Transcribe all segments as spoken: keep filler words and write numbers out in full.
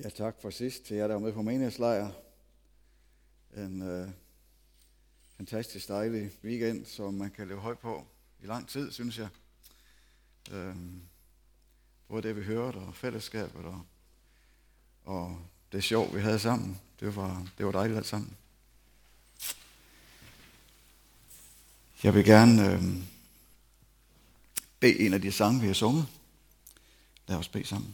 Ja, tak for sidst til jer, der var med på menighedslejr. En øh, fantastisk dejlig weekend, som man kan leve højt på i lang tid, synes jeg. Øh, både det, vi hørte, og fællesskabet, og, og det sjov, vi havde sammen. Det var, det var dejligt alt sammen. Jeg vil gerne øh, bede en af de sange, vi har sunget. Lad os bede sammen.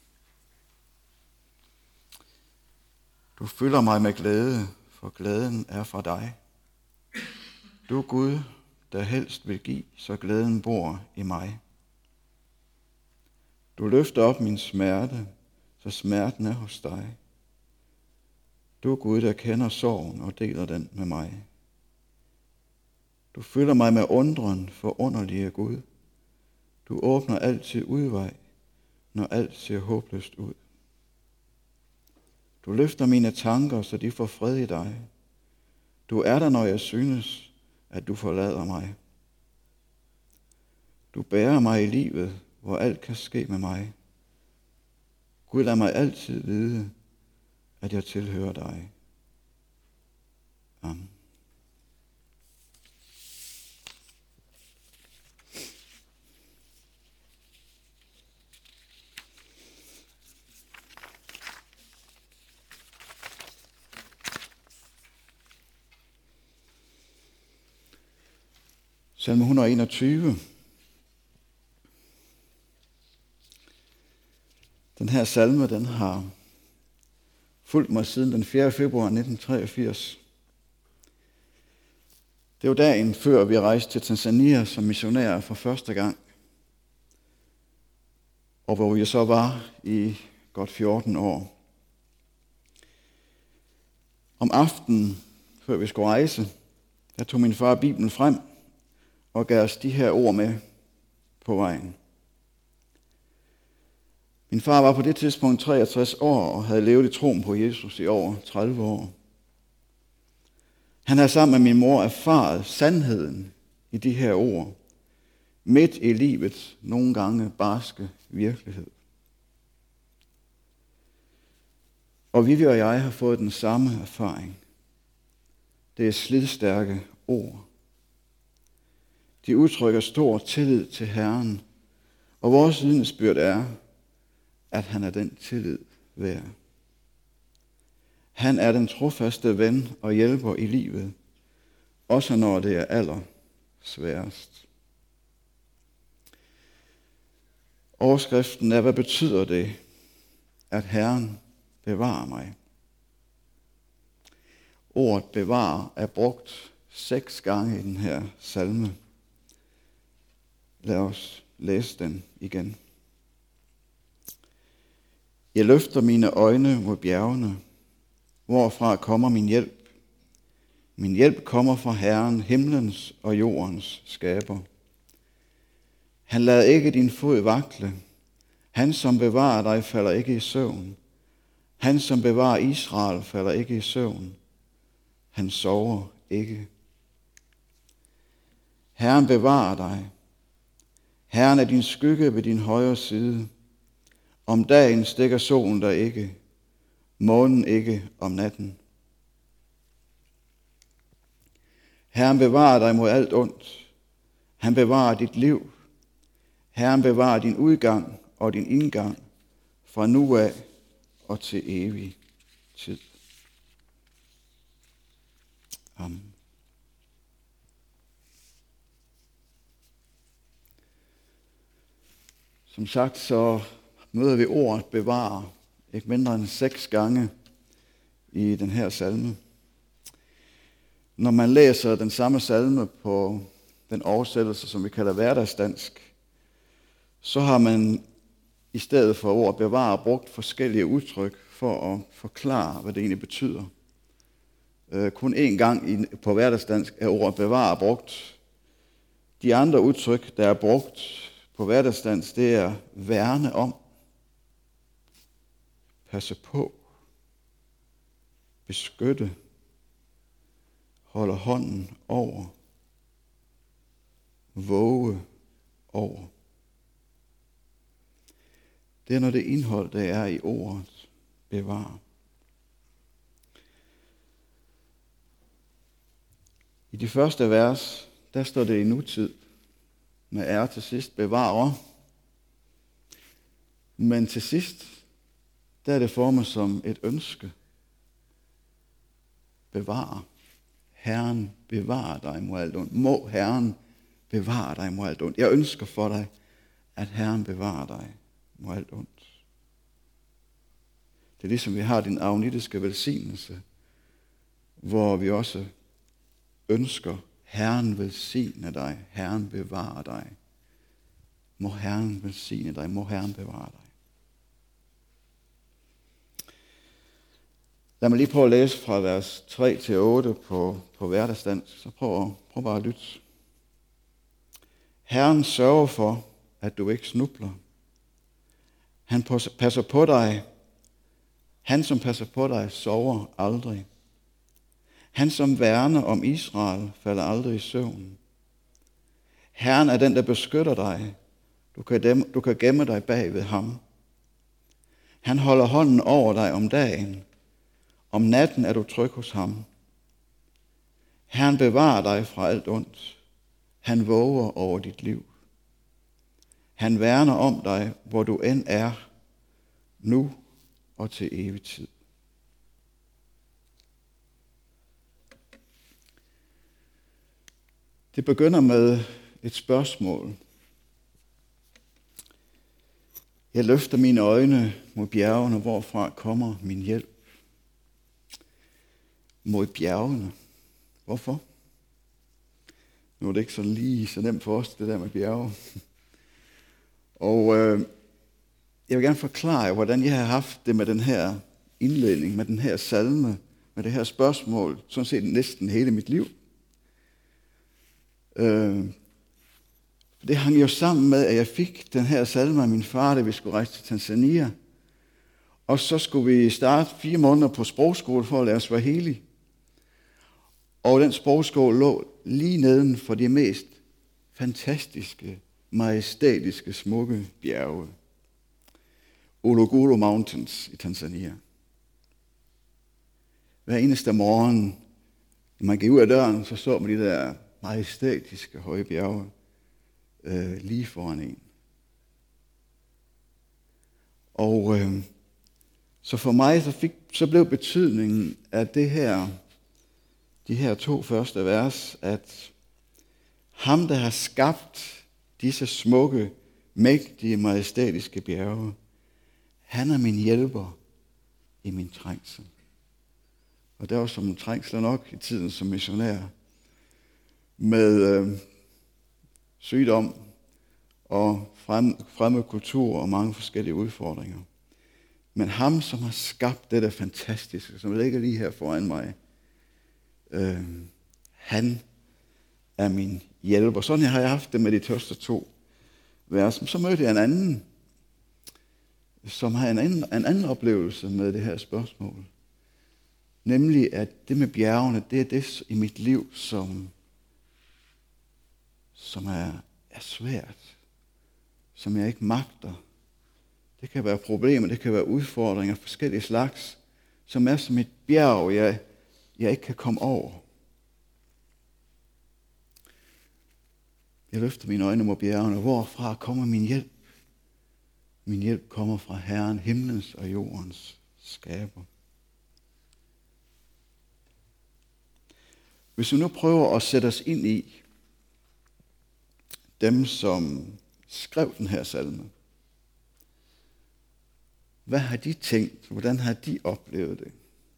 Du fylder mig med glæde, for glæden er fra dig. Du Gud, der helst vil give, så glæden bor i mig. Du løfter op min smerte, så smerten er hos dig. Du Gud, der kender sorgen og deler den med mig. Du fylder mig med undren, forunderlige Gud. Du åbner altid udvej, når alt ser håbløst ud. Du løfter mine tanker, så de får fred i dig. Du er der, når jeg synes, at du forlader mig. Du bærer mig i livet, hvor alt kan ske med mig. Gud, lad mig altid vide, at jeg tilhører dig. Amen. Salme et hundrede og enogtyve. Den her salme, den har fulgt mig siden den fjerde februar nitten treogfirs. Det var dagen før vi rejste til Tanzania som missionærer for første gang. Og hvor jeg så var i godt fjorten år. Om aftenen, før vi skulle rejse, der tog min far Bibelen frem og gav os de her ord med på vejen. Min far var på det tidspunkt treogtres år og havde levet i troen på Jesus i over tredive år. Han havde sammen med min mor erfaret sandheden i de her ord, midt i livets nogle gange barske virkelighed. Og Vivi og jeg har fået den samme erfaring. Det er slidstærke ord. De udtrykker stor tillid til Herren, og vores vidnesbyrd er, at han er den tillid værd. Han er den trofaste ven og hjælper i livet, også når det er aller sværest. Overskriften er, hvad betyder det, at Herren bevarer mig? Ordet bevare er brugt seks gange i den her salme. Lad os læse den igen. Jeg løfter mine øjne mod bjergene, hvorfra kommer min hjælp. Min hjælp kommer fra Herren, himlens og jordens skaber. Han lader ikke din fod vakle. Han, som bevarer dig, falder ikke i søvn. Han, som bevarer Israel, falder ikke i søvn. Han sover ikke. Herren bevarer dig. Herren er din skygge ved din højre side. Om dagen stikker solen der ikke, månen ikke om natten. Herren bevarer dig mod alt ondt. Han bevarer dit liv. Herren bevarer din udgang og din indgang fra nu af og til evig tid. Amen. Som sagt, så møder vi ordet bevare ikke mindre end seks gange i den her salme. Når man læser den samme salme på den oversættelse, som vi kalder hverdagsdansk, så har man i stedet for ordet bevare brugt forskellige udtryk for at forklare, hvad det egentlig betyder. Kun én gang på hverdagsdansk er ordet bevare brugt. De andre udtryk, der er brugt på hverdagsdansk, det er værne om, passe på, beskytte, holde hånden over, våge over. Det er, når det indhold, der er i ordet bevare. I de første vers, der står det i nutid, med er til sidst bevarer. Men til sidst, der er det formet som et ønske. Bevare. Herren bevare dig mod alt ondt. Må Herren bevare dig mod alt ondt. Jeg ønsker for dig, at Herren bevarer dig mod alt ondt. Det er ligesom vi har din agnitiske velsignelse, hvor vi også ønsker, Herren velsigne dig, Herren bevare dig. Må Herren velsigne dig, må Herren bevare dig. Lad mig lige prøve at læse fra vers tre til otte på, på hverdagsdansk, så prøv, prøv bare at lytte. Herren sørger for, at du ikke snubler. Han passer på dig. Han, som passer på dig, sover aldrig. Han, som værner om Israel, falder aldrig i søvn. Herren er den, der beskytter dig. Du kan, dem, du kan gemme dig bag ved ham. Han holder hånden over dig om dagen. Om natten er du tryg hos ham. Herren bevarer dig fra alt ondt. Han våger over dit liv. Han værner om dig, hvor du end er, nu og til evig tid. Det begynder med et spørgsmål. Jeg løfter mine øjne mod bjergene, hvorfra kommer min hjælp. Mod bjergene. Hvorfor? Nu er det ikke sådan lige så nemt for os, det der med bjerge. Og øh, jeg vil gerne forklare, hvordan jeg har haft det med den her indledning, med den her salme, med det her spørgsmål, sådan set næsten hele mit liv. Øh, det hang jo sammen med, at jeg fik den her salme af min far, da vi skulle rejse til Tanzania. Og så skulle vi starte fire måneder på sprogskole for at lære Swahili. Og den sprogskole lå lige neden for de mest fantastiske, majestætiske, smukke bjerge. Uluguru Mountains i Tanzania. Hver eneste morgen, når man gik ud af døren, så så man de der majestætiske høje bjerge øh, lige foran en. Og øh, så for mig så, fik, så blev betydningen af det her, de her to første vers, at ham, der har skabt disse smukke, mægtige, majestætiske bjerge, han er min hjælper i min trængsel. Og der var som trængsler nok i tiden som missionær, med øh, sygdom og frem, fremmed kultur og mange forskellige udfordringer. Men ham, som har skabt det der fantastiske, som ligger lige her foran mig, øh, han er min hjælper. Sådan har jeg haft det med de første to vers. Så mødte jeg en anden, som har en anden, en anden oplevelse med det her spørgsmål. Nemlig, at det med bjergene, det er det i mit liv, som, som er, er svært. Som jeg ikke magter. Det kan være problemer, det kan være udfordringer, forskellige slags, som er som et bjerg, jeg, jeg ikke kan komme over. Jeg løfter mine øjne mod bjergene. Hvorfra kommer min hjælp? Min hjælp kommer fra Herren, himlens og jordens skaber. Hvis vi nu prøver at sætte os ind i dem, som skrev den her salme. Hvad har de tænkt? Hvordan har de oplevet det?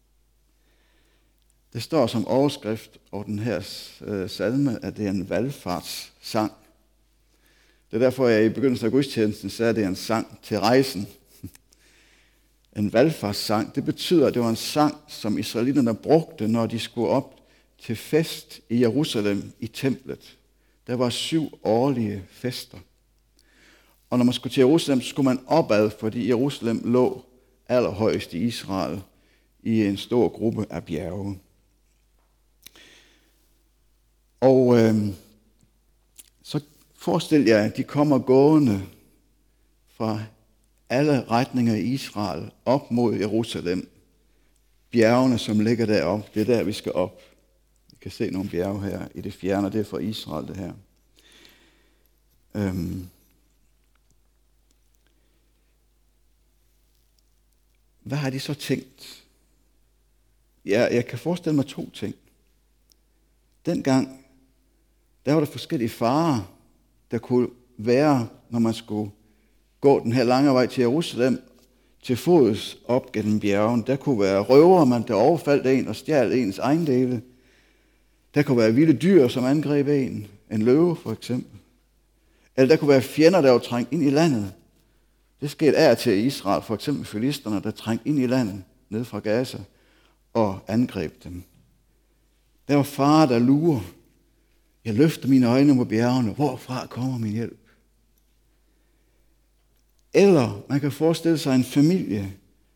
Det står som overskrift over den her salme, at det er en valfartssang. Det er derfor, jeg i begyndelsen af gudstjenesten sagde, at det er en sang til rejsen. En valfartssang, det betyder, at det var en sang, som israelitterne brugte, når de skulle op til fest i Jerusalem i templet. Der var syv årlige fester. Og når man skulle til Jerusalem, så skulle man opad, fordi Jerusalem lå allerhøjst i Israel i en stor gruppe af bjerge. Og øh, så forestil jer, at de kommer gående fra alle retninger i Israel op mod Jerusalem. Bjergene, som ligger deroppe, det er der, vi skal op. Vi kan se nogle bjerge her i det fjerne, det er fra Israel, det her. Øhm. Hvad har de så tænkt? Ja, jeg kan forestille mig to ting. Dengang, der var der forskellige farer, der kunne være, når man skulle gå den her lange vej til Jerusalem, til fods op gennem bjergen. Der kunne være røvere, man der overfaldt en og stjal ens ejendele. Der kunne være vilde dyr, som angreb en. En løve for eksempel. Eller der kunne være fjender, der var trængt ind i landet. Det skete af til Israel, for eksempel filisterne, der trængte ind i landet, ned fra Gaza, og angreb dem. Der var farer, der lurer. Jeg løfter mine øjne mod bjergene. Hvorfra kommer min hjælp? Eller man kan forestille sig en familie,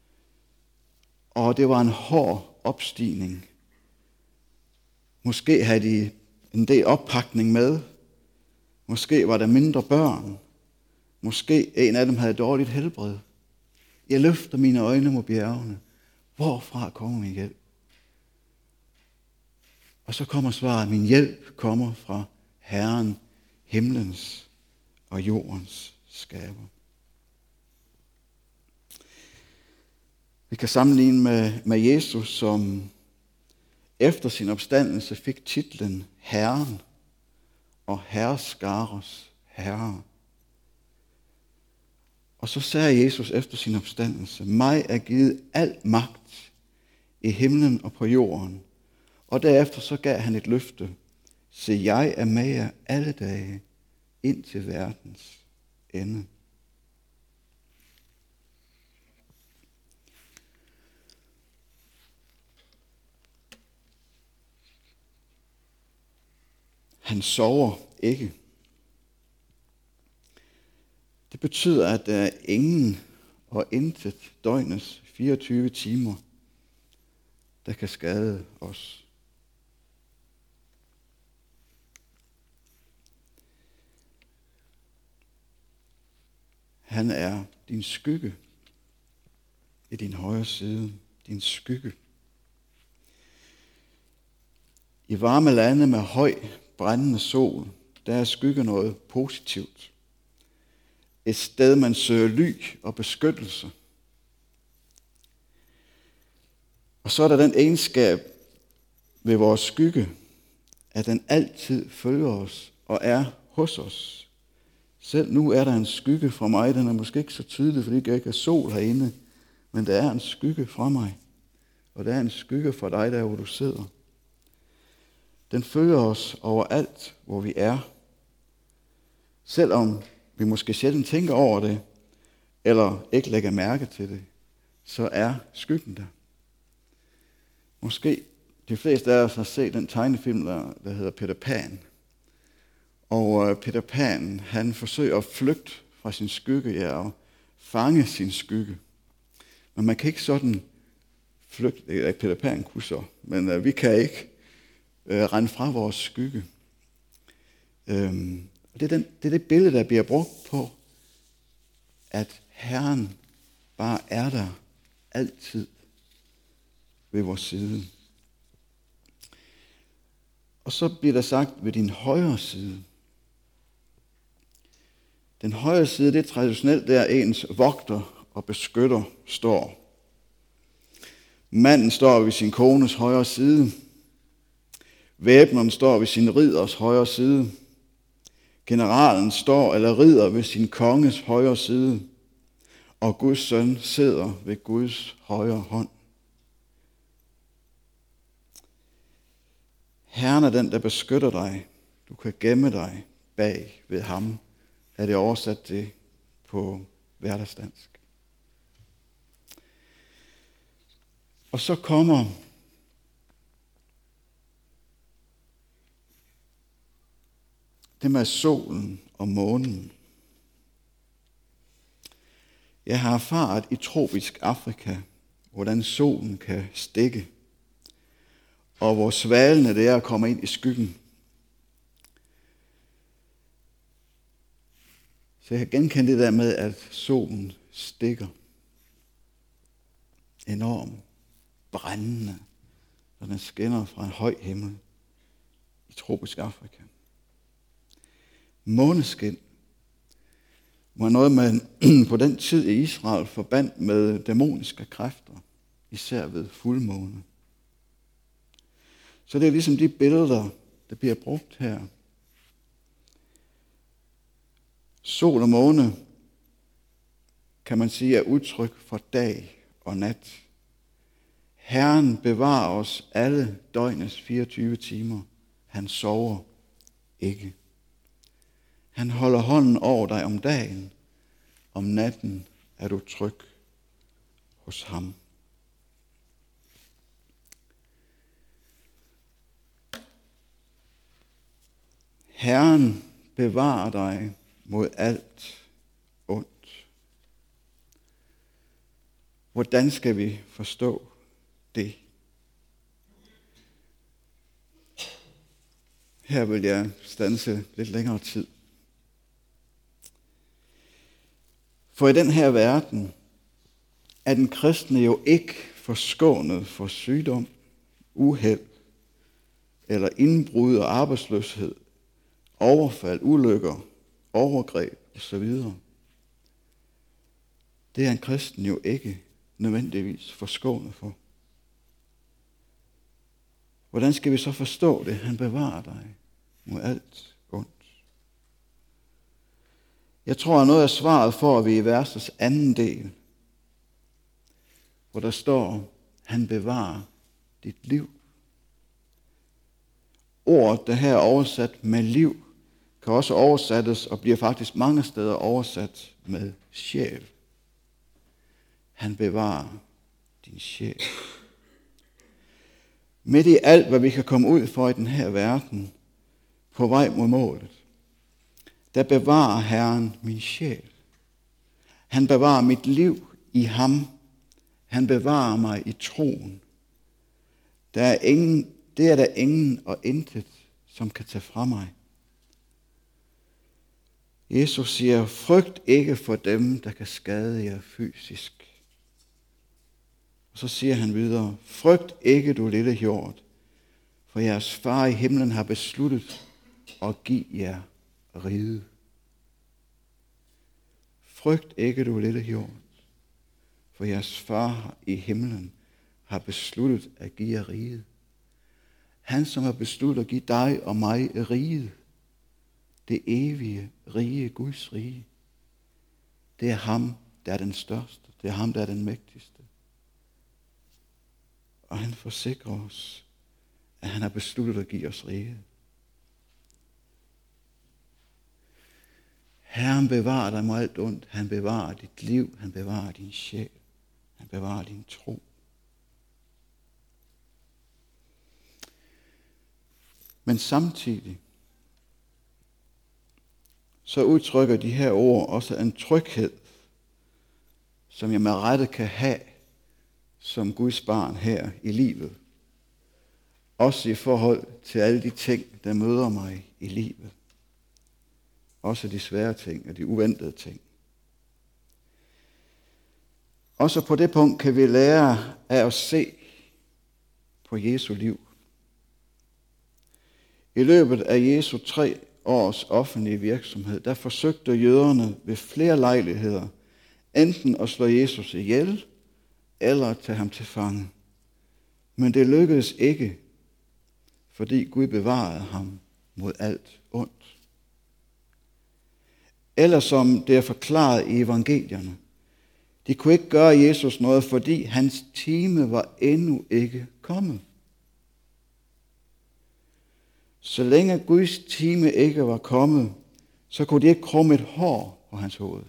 og det var en hård opstigning. Måske havde de en del oppakning med. Måske var der mindre børn. Måske en af dem havde dårligt helbred. Jeg løfter mine øjne mod bjergene. Hvorfra kommer min hjælp? Og så kommer svaret, min hjælp kommer fra Herren, himlens og jordens skaber. Vi kan sammenligne med, med Jesus, som efter sin opstandelse fik titlen Herren og herskares herre. Og så sagde Jesus efter sin opstandelse, mig er givet al magt i himlen og på jorden. Og derefter så gav han et løfte, se jeg er med jer alle dage ind til verdens ende. Han sover ikke. Det betyder, at der er ingen og intet døgnets fireogtyve timer, der kan skade os. Han er din skygge i din højre side, din skygge. I varme lande med høj, brændende sol, der er skygge noget positivt. Et sted, man søger ly og beskyttelse. Og så er der den egenskab ved vores skygge, at den altid følger os og er hos os. Selv nu er der en skygge fra mig, den er måske ikke så tydelig, fordi der ikke er sol herinde, men der er en skygge fra mig, og der er en skygge fra dig, der hvor du sidder. Den følger os overalt, hvor vi er. Selvom vi måske sjældent tænker over det, eller ikke lægger mærke til det, så er skyggen der. Måske de fleste af os har set den tegnefilm, der, der hedder Peter Pan. Og Peter Pan, han forsøger at flygte fra sin skygge, ja, og fange sin skygge. Men man kan ikke sådan flygte, ikke Peter Pan kunne så, men uh, vi kan ikke uh, rende fra vores skygge. Um, og det, er den, det er det billede, der bliver brugt på, at Herren bare er der altid ved vores side. Og så bliver der sagt ved din højre side. Den højre side, det er traditionelt, der ens vogter og beskytter står. Manden står ved sin kones højre side. Væbneren står ved sin ridders højre side. Generalen står eller rider ved sin konges højre side. Og Guds søn sidder ved Guds højre hånd. Herren er den, der beskytter dig. Du kan gemme dig bag ved ham, er det oversat det på hverdagsdansk. Og så kommer det med solen og månen. Jeg har erfaret i tropisk Afrika, hvordan solen kan stikke, og hvor svalende det er at komme ind i skyggen. Så jeg kan genkende det der med, at solen stikker. Enorm, brændende, når den skinner fra en høj himmel i tropisk Afrika. Måneskin var noget, man på den tid i Israel forbandt med dæmoniske kræfter, især ved fuldmåne. Så det er ligesom de billeder, der bliver brugt her. Sol og måne, kan man sige, er udtryk for dag og nat. Herren bevarer os alle døgnets fireogtyve timer. Han sover ikke. Han holder hånden over dig om dagen. Om natten er du tryg hos ham. Herren bevarer dig mod alt ondt. Hvordan skal vi forstå det? Her vil jeg standse lidt længere tid. For i den her verden er den kristne jo ikke forskånet for sygdom, uheld eller indbrud og arbejdsløshed, overfald, ulykker, overgreb osv. Det er en kristen jo ikke nødvendigvis forskånet for. Hvordan skal vi så forstå det? Han bevarer dig mod alt ondt. Jeg tror, at noget af svaret får vi i versets anden del, hvor der står, han bevarer dit liv. Ordet, der her er oversat med liv, kan også oversættes og bliver faktisk mange steder oversat med sjæl. Han bevarer din sjæl. Midt i alt, hvad vi kan komme ud for i den her verden, på vej mod målet, der bevarer Herren min sjæl. Han bevarer mit liv i ham. Han bevarer mig i troen. Der er ingen, det er der ingen og intet, som kan tage fra mig. Jesus siger, frygt ikke for dem, der kan skade jer fysisk. Og så siger han videre, frygt ikke, du lille hjort, for jeres far i himlen har besluttet at give jer riget. Frygt ikke, du lille hjort, for jeres far i himlen har besluttet at give jer riget. Han, som har besluttet at give dig og mig riget, det evige, rige Guds rige, det er ham, der er den største. Det er ham, der er den mægtigste. Og han forsikrer os, at han har besluttet at give os riget. Herren bevarer dig mod alt ondt. Han bevarer dit liv. Han bevarer din sjæl. Han bevarer din tro. Men samtidig så udtrykker de her ord også en tryghed, som jeg med rette kan have som Guds barn her i livet. Også i forhold til alle de ting, der møder mig i livet. Også de svære ting og de uventede ting. Også på det punkt kan vi lære af at se på Jesu liv. I løbet af Jesu tre års offentlige virksomhed, der forsøgte jøderne ved flere lejligheder enten at slå Jesus ihjel eller at tage ham til fange. Men det lykkedes ikke, fordi Gud bevarede ham mod alt ondt. Eller som det er forklaret i evangelierne, de kunne ikke gøre Jesus noget, fordi hans time var endnu ikke kommet. Så længe Guds time ikke var kommet, så kunne de ikke krumme et hår på hans hoved.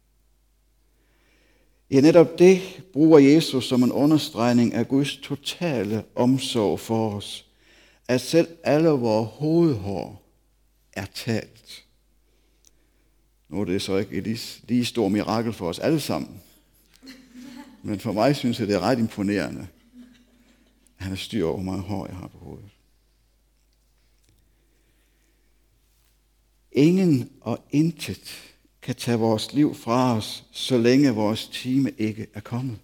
Ja, netop det bruger Jesus som en understregning af Guds totale omsorg for os, at selv alle vores hovedhår er talt. Nu er det så ikke et lige, lige stor mirakel for os alle sammen, men for mig synes jeg, det er ret imponerende, at han har styr over, hvor meget hår jeg har på hovedet. Ingen og intet kan tage vores liv fra os, så længe vores time ikke er kommet.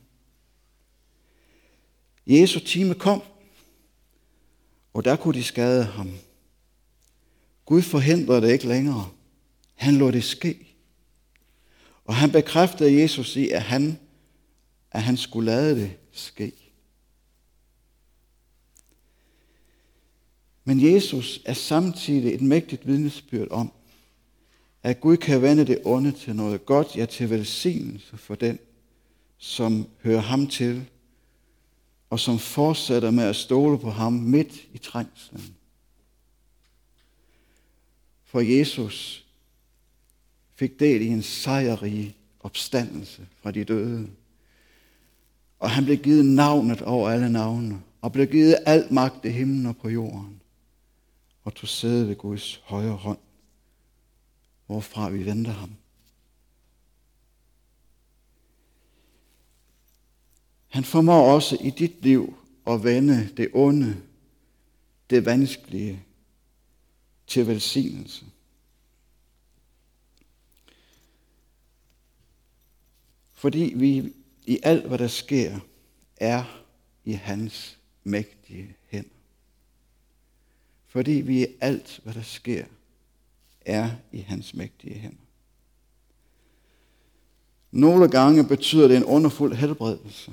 Jesu time kom, og der kunne de skade ham. Gud forhindrede det ikke længere. Han lod det ske. Og han bekræftede Jesus i, at han, at han skulle lade det ske. Men Jesus er samtidig et mægtigt vidnesbyrd om, at Gud kan vende det onde til noget godt, ja til velsignelse for den, som hører ham til, og som fortsætter med at stole på ham midt i trængslen. For Jesus fik del i en sejrrig opstandelse fra de døde. Og han blev givet navnet over alle navne, og blev givet al magt i himlen og på jorden, og tog sæde ved Guds højre hånd, hvorfra vi venter ham. Han formår også i dit liv at vende det onde, det vanskelige, til velsignelse. Fordi vi i alt, hvad der sker, er i hans mægtige hænder. Fordi vi i alt, hvad der sker, er i hans mægtige hænder. Nogle gange betyder det en underfuld helbredelse.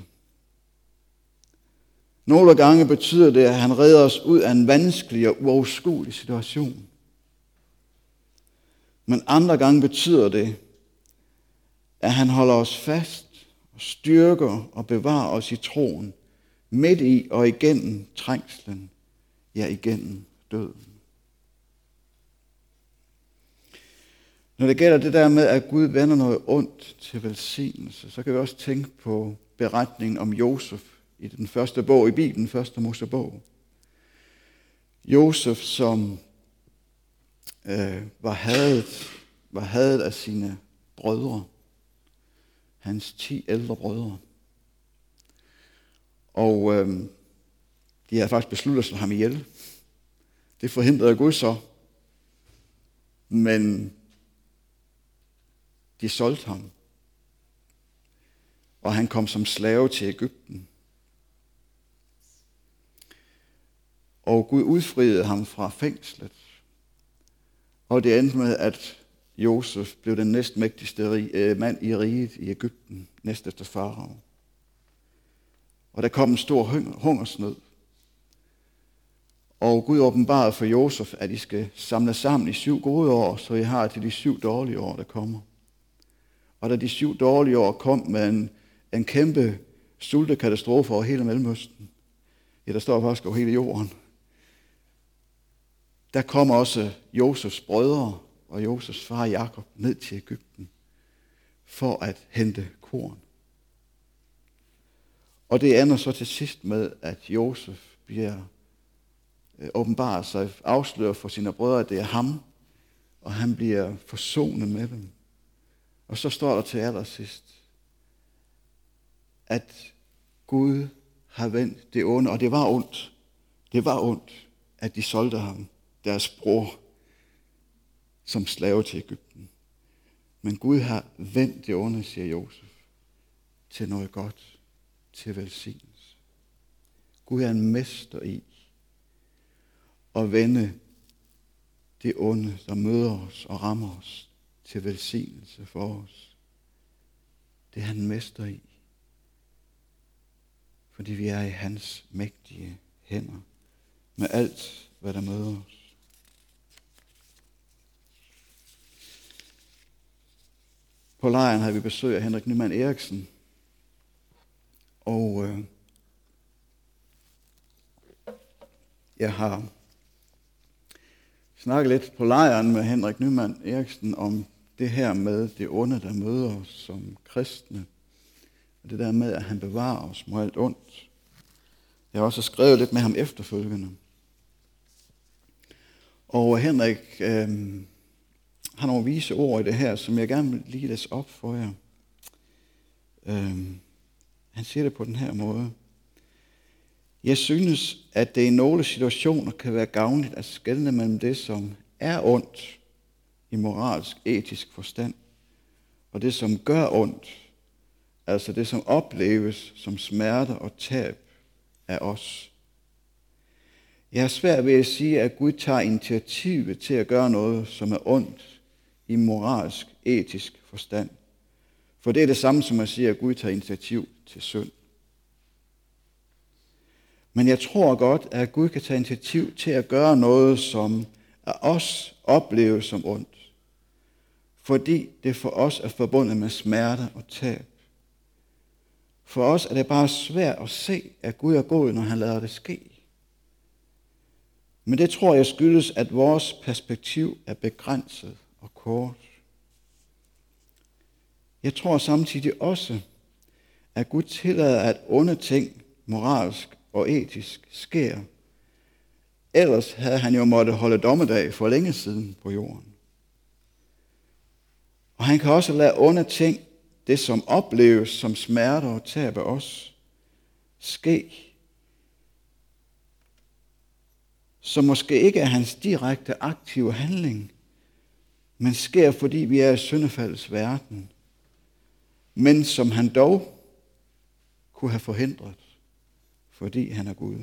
Nogle gange betyder det, at han redder os ud af en vanskelig og uoverskuelig situation. Men andre gange betyder det, at han holder os fast og styrker og bevarer os i troen, midt i og igennem trængslen, ja igennem døden. Når det gælder det der med, at Gud vender noget ondt til velsignelse, så kan vi også tænke på beretningen om Josef i den første bog i Bibelen, første Mosebog. Josef, som øh, var hadet, var hadet af sine brødre, hans ti ældre brødre. Og øh, de havde faktisk besluttet at slå ham ihjel. Det forhindrede Gud så. Men de solgte ham. Og han kom som slave til Egypten. Og Gud udfriede ham fra fængslet. Og det endte med, at Josef blev den næstmægtigste mand i riget i Egypten, næst efter farao. Og der kom en stor hungersnød. Og Gud åbenbarede for Josef, at de skal samle sammen i syv gode år, så I har til de syv dårlige år, der kommer. Og da de syv dårlige år kom med en, en kæmpe sultekatastrofe over hele Mellemøsten, ja, der står faktisk over hele jorden, der kom også Josefs brødre og Josefs far Jakob ned til Egypten for at hente korn. Og det ender så til sidst med, at Josef bliver åbenbarer sig, afslører for sine brødre, at det er ham, og han bliver forsonet med dem. Og så står der til allersidst, at Gud har vendt det onde, og det var ondt. Det var ondt, at de solgte ham, deres bror, som slave til Egypten. Men Gud har vendt det onde, siger Josef, til noget godt, til velsignelse. Gud er en mester i at vende det onde, der møder os og rammer os, til velsignelse for os. Det er han mester i. Fordi vi er i hans mægtige hænder, med alt, hvad der møder os. På lejren havde vi besøg af Henrik Nyman Eriksen, og øh, jeg har snakket lidt på lejren med Henrik Nyman Eriksen om det her med det onde, der møder os som kristne. Og det der med, at han bevarer os mod alt ondt. Jeg har også skrevet lidt med ham efterfølgende. Og Henrik øh, har nogle vise ord i det her, som jeg gerne vil lige læse op for jer. Øh, han siger det på den her måde. Jeg synes, at det i nogle situationer kan være gavnligt at skelne mellem det, som er ondt i moralsk, etisk forstand, og det, som gør ondt, altså det, som opleves som smerte og tab af os. Jeg har svært ved at sige, at Gud tager initiativet til at gøre noget, som er ondt i moralsk, etisk forstand. For det er det samme som at sige, at Gud tager initiativ til synd. Men jeg tror godt, at Gud kan tage initiativ til at gøre noget, som af os opleves som ondt. Fordi det for os er forbundet med smerte og tab. For os er det bare svært at se, at Gud er god, når han lader det ske. Men det tror jeg skyldes, at vores perspektiv er begrænset og kort. Jeg tror samtidig også, at Gud tillader, at onde ting, moralsk og etisk, sker. Ellers havde han jo måttet holde dommedag for længe siden på jorden. Og han kan også lade onde ting, det som opleves som smerter og tab af os, ske. Som måske ikke er hans direkte aktive handling, men sker, fordi vi er i syndefaldets verden, men som han dog kunne have forhindret, fordi han er Gud.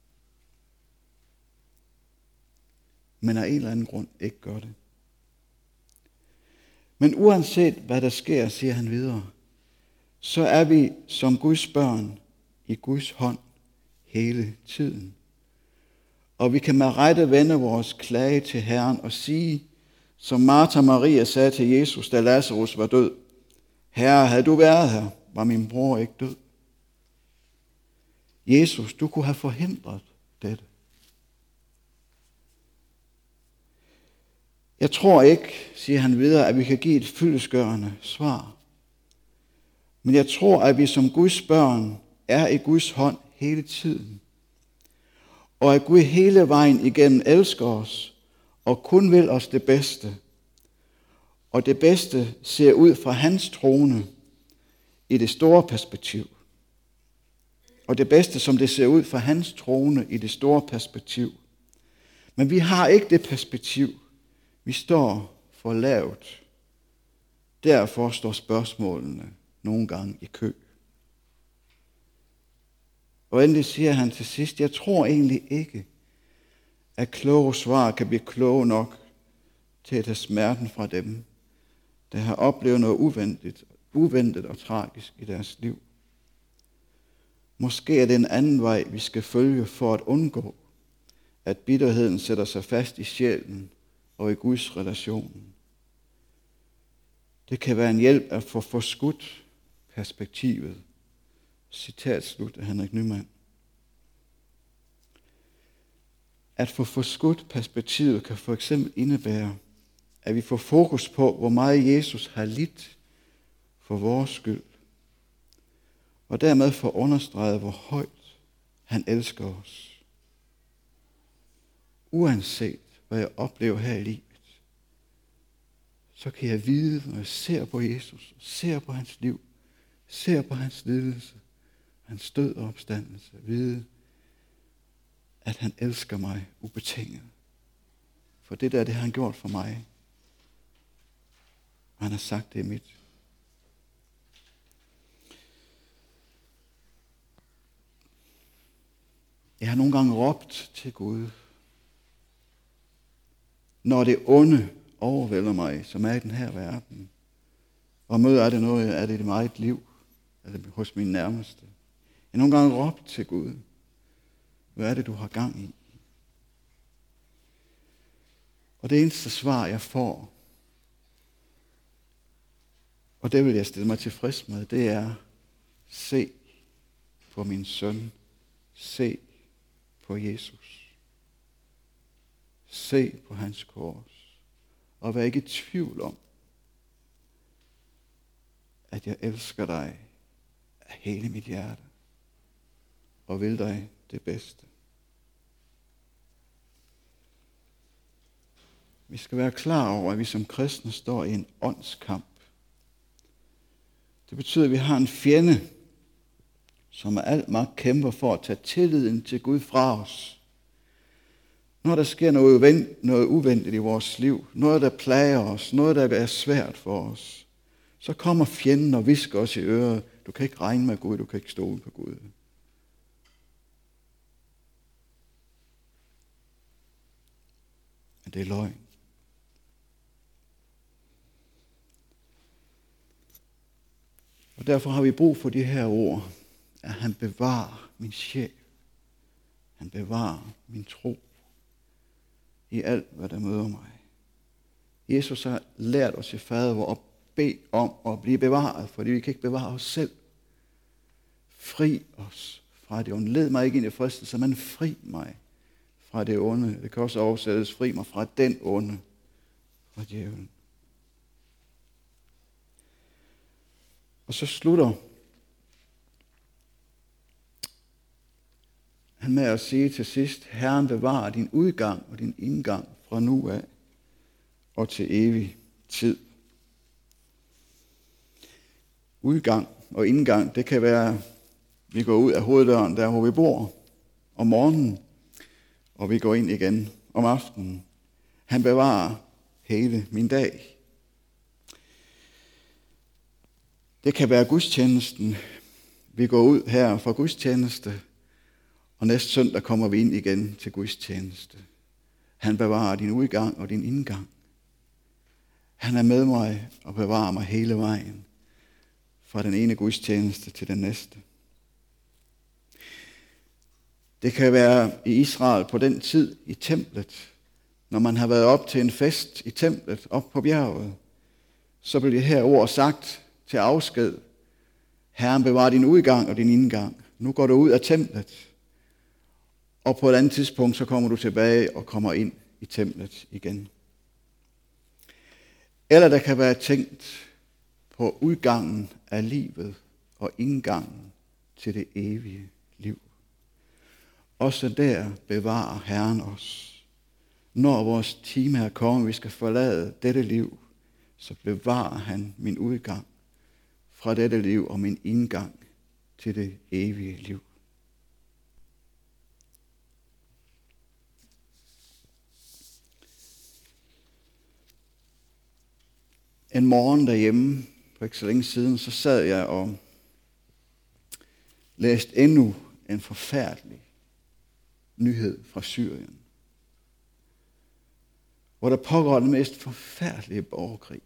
Men af en eller anden grund ikke gør det. Men uanset hvad der sker, siger han videre, så er vi som Guds børn i Guds hånd hele tiden. Og vi kan med rette vende vores klage til Herren og sige, som Martha Maria sagde til Jesus, da Lazarus var død, Herre, havde du været her, var min bror ikke død. Jesus, du kunne have forhindret dette. Jeg tror ikke, siger han videre, at vi kan give et fyldestgørende svar. Men jeg tror, at vi som Guds børn er i Guds hånd hele tiden. Og at Gud hele vejen igennem elsker os og kun vil os det bedste. Og det bedste ser ud fra hans trone i det store perspektiv. Og det bedste, som det ser ud fra hans trone i det store perspektiv. Men vi har ikke det perspektiv. Vi står for lavt. Derfor står spørgsmålene nogle gange i kø. Og endelig siger han til sidst, jeg tror egentlig ikke, at kloge svar kan blive kloge nok til at tage smerten fra dem, der har oplevet noget uventet, uventet og tragisk i deres liv. Måske er det en anden vej, vi skal følge for at undgå, at bitterheden sætter sig fast i sjælen og i Guds relation. Det kan være en hjælp at få forskudt perspektivet. Citat slut af Henrik Nyman. At få forskudt perspektivet kan for eksempel indebære, at vi får fokus på, hvor meget Jesus har lidt for vores skyld, og dermed får understreget, hvor højt han elsker os. Uanset hvad jeg oplever her i livet, så kan jeg vide, når jeg ser på Jesus, ser på hans liv, ser på hans lidelse, hans død og opstandelse, vide, at han elsker mig ubetinget. For det der, det har han gjort for mig. Og han har sagt, det er mit. Jeg har nogle gange råbt til Gud, når det onde overvælder mig, som er i den her verden, og møder er det noget, er det i mit liv, eller hos min nærmeste. Jeg har nogle gange råbt til Gud, hvad er det, du har gang i? Og det eneste svar, jeg får, og det vil jeg stille mig tilfreds med, det er, se på min søn, se på Jesus. Se på hans kors, og vær ikke i tvivl om, at jeg elsker dig af hele mit hjerte, og vil dig det bedste. Vi skal være klar over, at vi som kristne står i en åndskamp. Det betyder, at vi har en fjende, som af al magt kæmper for at tage tilliden til Gud fra os. Når der sker noget, uventet, noget uventet i vores liv, noget der plager os, noget der er svært for os, så kommer fjenden og visker os i øret. Du kan ikke regne med Gud, du kan ikke stole på Gud. Men det er løgn. Og derfor har vi brug for de her ord, at han bevarer min sjæl. Han bevarer min tro i alt, hvad der møder mig. Jesus har lært os i fader vor at bede om at blive bevaret, fordi vi kan ikke bevare os selv. Fri os fra det onde. Led mig ikke ind i fristelse, men fri mig fra det onde. Det kan også oversættes, fri mig fra den onde, fra djævlen. Og så slutter han med at sige til sidst, Herren bevarer din udgang og din indgang fra nu af og til evig tid. Udgang og indgang, det kan være, vi går ud af hoveddøren, der hvor vi bor, om morgenen, og vi går ind igen om aftenen. Han bevarer hele min dag. Det kan være gudstjenesten. Vi går ud her fra gudstjeneste, og næste søndag kommer vi ind igen til gudstjeneste. Han bevarer din udgang og din indgang. Han er med mig og bevarer mig hele vejen, fra den ene gudstjeneste til den næste. Det kan være i Israel på den tid i templet, når man har været op til en fest i templet, op på bjerget, så bliver det her ord sagt til afsked. Herren bevarer din udgang og din indgang. Nu går du ud af templet, og på et andet tidspunkt, så kommer du tilbage og kommer ind i templet igen. Eller der kan være tænkt på udgangen af livet og indgangen til det evige liv. Også der bevarer Herren os. Når vores time er kommet, vi skal forlade dette liv, så bevarer han min udgang fra dette liv og min indgang til det evige liv. En morgen derhjemme, for ikke så længe siden, så sad jeg og læste endnu en forfærdelig nyhed fra Syrien, hvor der pågår den mest forfærdelige borgerkrig.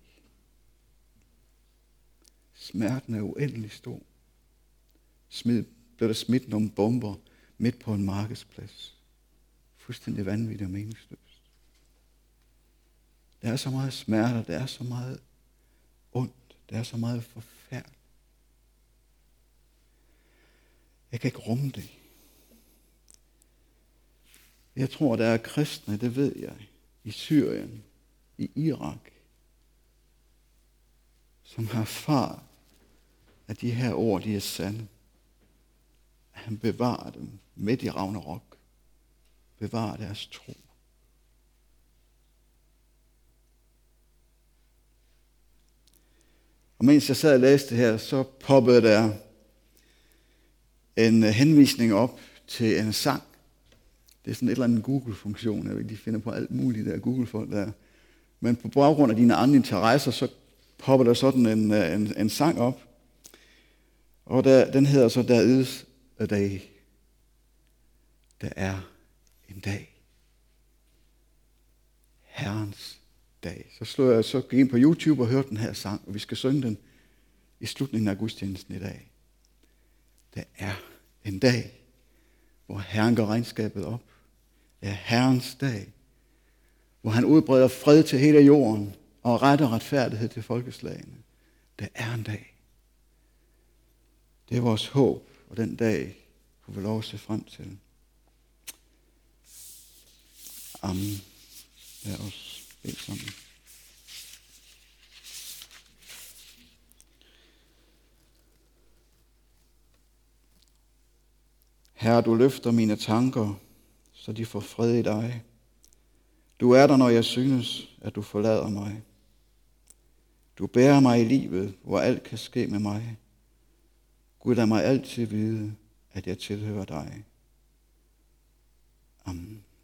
Smerten er uendelig stor. Smid, blev der smidt nogle bomber midt på en markedsplads. Fuldstændig vanvittigt og meningsløst. Der er så meget smerte, der er så meget ondt, der er så meget forfærdeligt. Jeg kan ikke rumme det. Jeg tror, der er kristne, det ved jeg, i Syrien, i Irak, som har erfaret, at de her ord, de er sande. At han bevarer dem midt i Ragnarok. Bevarer deres tro. Og mens jeg sad og læste det her, så poppede der en henvisning op til en sang. Det er sådan et eller andet Google-funktion. Jeg ved, de finder på alt muligt der Google-folk der. Men på baggrund af dine andre interesser, så popper der sådan en, en, en sang op. Og der, den hedder så, Der is a day. Der er en dag. Herrens dag. Så slog jeg, så gik ind på YouTube og hørte den her sang, og vi skal synge den i slutningen af gudstjenesten i dag. Der er en dag, hvor Herren går regnskabet op. Det er Herrens dag, hvor han udbreder fred til hele jorden og ret og retfærdighed til folkeslagene. Der er en dag. Det er vores håb, og den dag kunne vi lov at se frem til. Amen. Lad os bede sammen. Herre, du løfter mine tanker, så de får fred i dig. Du er der, når jeg synes, at du forlader mig. Du bærer mig i livet, hvor alt kan ske med mig. Gud, lad mig altid vide, at jeg tilhører dig. Amen.